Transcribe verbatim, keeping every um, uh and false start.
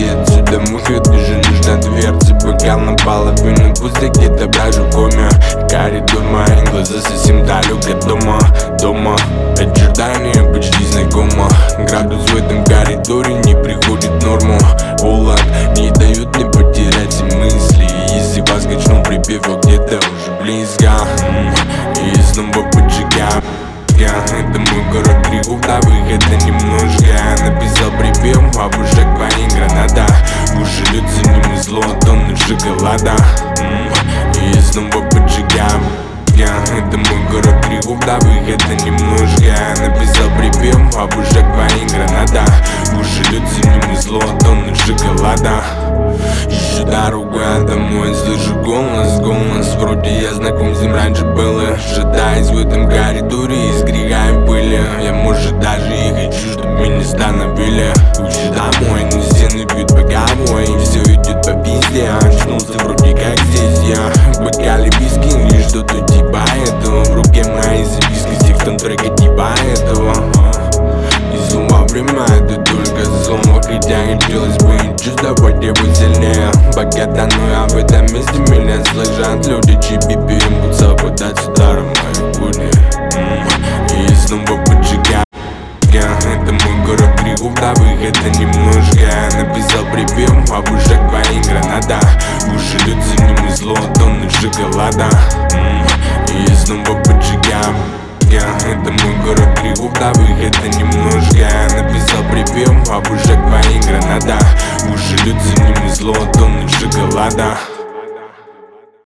уйти отсюда. Мухи даже лишь на дверце. Бокал наполовину пусто, где-то брожу в коме. Коридор, мои глаза совсем далек от дома. Дома ожидание почти знакомо. Градус в этом коридоре не приходит в норму. Улак не дает мне потерять все мысли. Если вас качнул припев, а где-то уже близко. И снова поджигаем. Это мой город грехов, до выхода немножко. Написал припев, а в ушах твои граната. Уши льют за ним зло, тонны шоколада. И снова поджигаем. Это мой город грехов, до выхода немножко. Написал припев, а в ушах твои граната. Уши льют за ним зло, тонны шоколада. Ищу дорогу, а домой слышу голос, голос. Вроде я знаком, с ним раньше было. Шатаясь в этом коридоре из греха и пыли. Я, может, даже и хочу, чтоб меня остановили. Ищу домой, но стены бьют по головой. И все идет по пизде. Очнулся вроде как здесь я. В бокале виски или что-то типа этого. В руке мои записки с текстом трека типа этого. И снова время, это только слово. Хотя хотелось бы и чувствовать требует сильнее. Пока тону я в этом месте, меня слышат люди, чьи би пи эм будут совпадать с ударом моих будней. И снова поджигаю. Это мой город грехов, до выхода немножко. Написал припев, а в ушах твои граната. Уши льют за ним зло, тонны шоколада. И снова поджигаем. Это мой город грехов, до выхода немножко. Написал припев, а в ушах твои граната. Уши льют за ним зло, тонны шоколада.